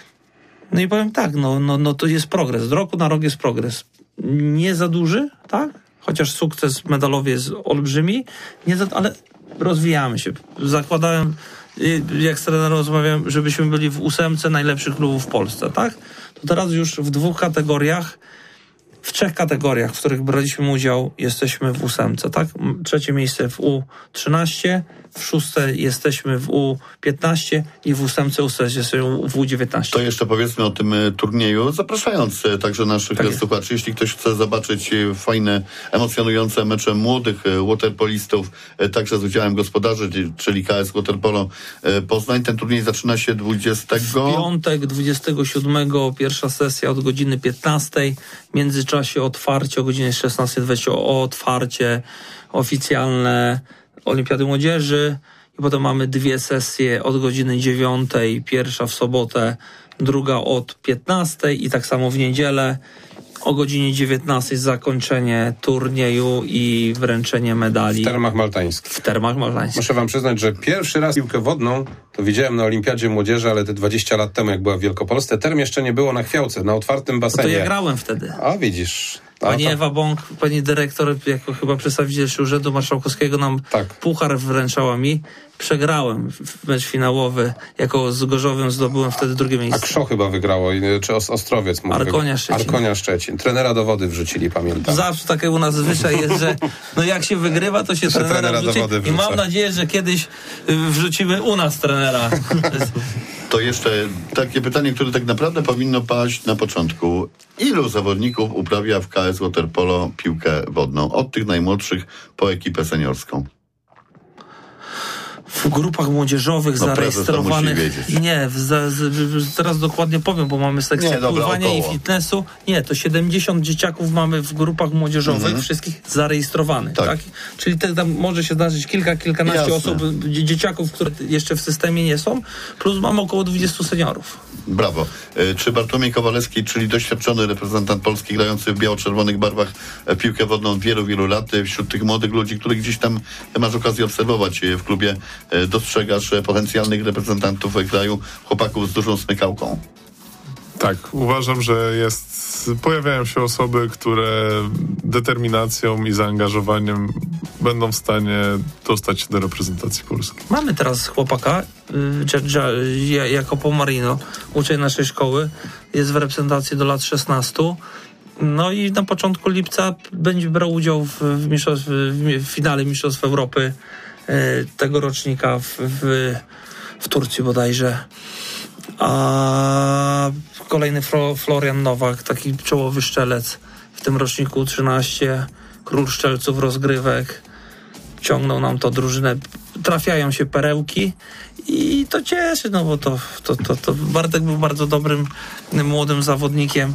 No i powiem tak, no, no, no to jest progres. Z roku na rok jest progres. Nie za duży, tak? Chociaż sukces medalowy jest olbrzymi, nie za, ale rozwijamy się. Zakładałem, jak z trenerem rozmawiałem, żebyśmy byli w ósemce najlepszych klubów w Polsce, tak? To teraz już w dwóch kategoriach, w trzech kategoriach, w których braliśmy udział, jesteśmy w ósemce, tak? Trzecie miejsce w U trzynaście, w szóste jesteśmy w U piętnaście i w ósemce jesteśmy w U dziewiętnaście. To jeszcze powiedzmy o tym turnieju, zapraszając także naszych tak słuchaczy. Jeśli ktoś chce zobaczyć fajne, emocjonujące mecze młodych waterpolistów, także z udziałem gospodarzy, czyli K S Waterpolo Poznań. Ten turniej zaczyna się dwudziestego... W piątek dwudziestego siódmego, pierwsza sesja od godziny piętnastej. W międzyczasie otwarcie o godzinie szesnastej dwadzieścia, o otwarcie oficjalne Olimpiady Młodzieży i potem mamy dwie sesje od godziny dziewiątej, pierwsza w sobotę, druga od piętnastej i tak samo w niedzielę o godzinie dziewiętnastej zakończenie turnieju i wręczenie medali. W Termach Maltańskich. W Termach Maltańskich. Muszę wam przyznać, że pierwszy raz piłkę wodną to widziałem na Olimpiadzie Młodzieży, ale te dwadzieścia lat temu, jak była w Wielkopolsce. Term jeszcze nie było na Chwiałce, na otwartym basenie. No to ja grałem wtedy. A widzisz... Pani Ewa Bąk, pani dyrektor, jako chyba przedstawiciel Urzędu Marszałkowskiego nam tak. puchar wręczała mi. Przegrałem w mecz finałowy. Jako z Gorzowym zdobyłem wtedy drugie miejsce. A Krzo chyba wygrało, czy Ostrowiec mógł Arkonia Szczecin. Arkonia Szczecin. Trenera do wody wrzucili, pamiętam. Zawsze takie u nas zwyczaj jest, że no jak się wygrywa, to się trenera, trenera wrzuci. Do wody wrzuca. I mam nadzieję, że kiedyś wrzucimy u nas trenera. To jeszcze takie pytanie, które tak naprawdę powinno paść na początku. Ilu zawodników uprawia w K S Waterpolo piłkę wodną? Od tych najmłodszych po ekipę seniorską. W grupach młodzieżowych no, zarejestrowanych... Nie, w, za, z, teraz dokładnie powiem, bo mamy sekcję pływania i fitnessu. Nie, to siedemdziesiąt dzieciaków mamy w grupach młodzieżowych, mhm. wszystkich zarejestrowanych. Tak. Tak? Czyli te, tam może się zdarzyć kilka, kilkanaście Jasne. osób, dzieciaków, które jeszcze w systemie nie są, plus mamy około dwudziestu seniorów. Brawo. Czy Bartłomiej Kowalewski, czyli doświadczony reprezentant Polski grający w biało-czerwonych barwach piłkę wodną od wielu, wielu lat, wśród tych młodych ludzi, których gdzieś tam masz okazję obserwować w klubie, dostrzegasz potencjalnych reprezentantów kraju, chłopaków z dużą smykałką? Tak, uważam, że jest, pojawiają się osoby, które determinacją i zaangażowaniem będą w stanie dostać się do reprezentacji Polski. Mamy teraz chłopaka, y, Jacopo Marino, uczeń naszej szkoły, jest w reprezentacji do lat szesnastu. No i na początku lipca będzie brał udział w, w, mistrzostw, w finale Mistrzostw Europy y, tego rocznika w, w, w Turcji bodajże. A kolejny Fro, Florian Nowak, taki czołowy szczelec w tym roczniku trzynaście, król szczelców rozgrywek, ciągnął nam to drużynę, trafiają się perełki i to cieszy, no bo to, to, to, to Bartek był bardzo dobrym młodym zawodnikiem,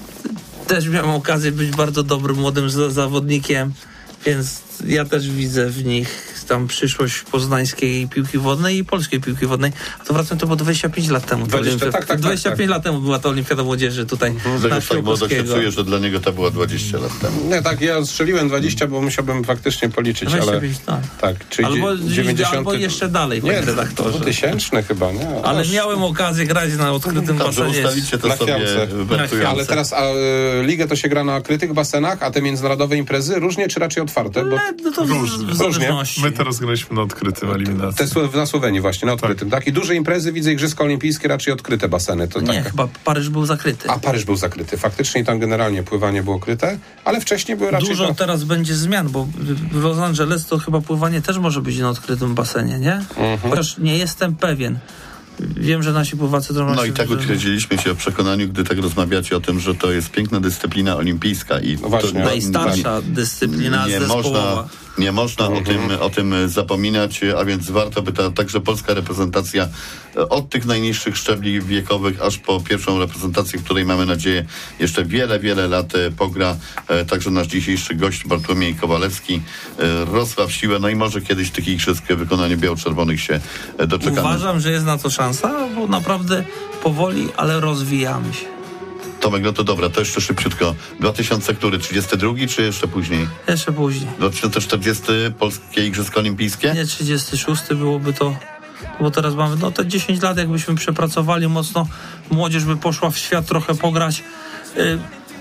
też miałem okazję być bardzo dobrym młodym z- zawodnikiem, więc ja też widzę w nich tam przyszłość poznańskiej piłki wodnej i polskiej piłki wodnej. A to wracam, to było dwadzieścia pięć lat temu. dwadzieścia, tak, tak, dwadzieścia pięć tak, tak. lat temu była ta Olimpiada Młodzieży tutaj Mhm. na Już tak młodo się Fiłkowskiego. czuje, że dla niego to było dwadzieścia lat temu. Nie, tak, ja strzeliłem dwadzieścia, bo musiałbym faktycznie policzyć, dwadzieścia ale... pięć, tak. Tak, czyli Albo, dziewięćdziesiąty... albo jeszcze dalej, Nie, panie redaktorze. dwutysięczny chyba, nie? Ale Aż- miałem okazję grać na odkrytym Dobrze, basenie. ustalicie to na sobie Chiałce. wertujące. Ale teraz a, y, ligę to się gra na krytych basenach, a te międzynarodowe imprezy różnie czy raczej otwarte? Bo Ale no to w, Różnie. w zależności. My teraz graliśmy na odkrytym eliminacji. te sło- na Słowenii właśnie, na odkrytym. Tak. I duże imprezy, widzę Igrzyska Olimpijskie, raczej odkryte baseny. To Nie, tak. chyba Paryż był zakryty. A Paryż był zakryty. Faktycznie i tam generalnie pływanie było kryte, ale wcześniej były raczej... Dużo to... teraz będzie zmian, bo w Los Angeles to chyba pływanie też może być na odkrytym basenie, nie? Mhm. Chociaż nie jestem pewien. Wiem, że nasi pływacy drążą No się, i tak że- utwierdziliśmy się w przekonaniu, gdy tak rozmawiacie o tym, że to jest piękna dyscyplina olimpijska i No właśnie. to, najstarsza dyscyplina nie zespołowa. można, nie można o, tym, o tym zapominać, a więc warto by ta także polska reprezentacja e, od tych najniższych szczebli wiekowych aż po pierwszą reprezentację, w której mamy nadzieję jeszcze wiele, wiele lat e, pogra. E, Także nasz dzisiejszy gość Bartłomiej Kowalewski e, rosła w siłę, no i może kiedyś tych igrzysk w wykonaniu biało-czerwonych się e, doczekamy. Uważam, że jest na to szansa, bo naprawdę powoli, ale rozwijamy się. Tomek, no to dobra, to jeszcze szybciutko. dwa tysiące który? trzydziesty drugi czy jeszcze później? Jeszcze później. dwa tysiące czterdziesty Polskie Igrzyska Olimpijskie? Nie, trzydziesty szósty byłoby to, bo teraz mamy, no te dziesięć lat, jakbyśmy przepracowali mocno, młodzież by poszła w świat trochę pograć. Y,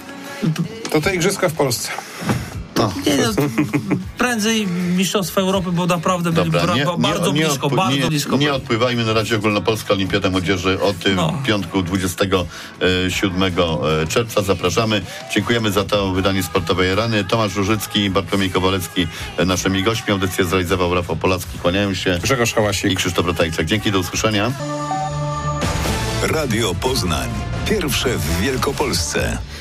To te Igrzyska w Polsce. No. Nie, no, prędzej Mistrzostwa Europy, bo naprawdę byli Dobra, bra- nie, bardzo nie, blisko, nie, bardzo nie, blisko. nie odpływajmy, na razie Ogólnopolska Olimpiada Młodzieży od y, No. piątku dwudziestego siódmego czerwca. Zapraszamy. Dziękujemy za to wydanie Sportowej Rany. Tomasz Różycki, Bartłomiej Kowalewski y, naszymi gośćmi. Audycję zrealizował Rafał Polacki. Kłaniają się. Grzegorz Hałasik I Krzysztof Rotajczak. Dzięki, do usłyszenia. Radio Poznań. Pierwsze w Wielkopolsce.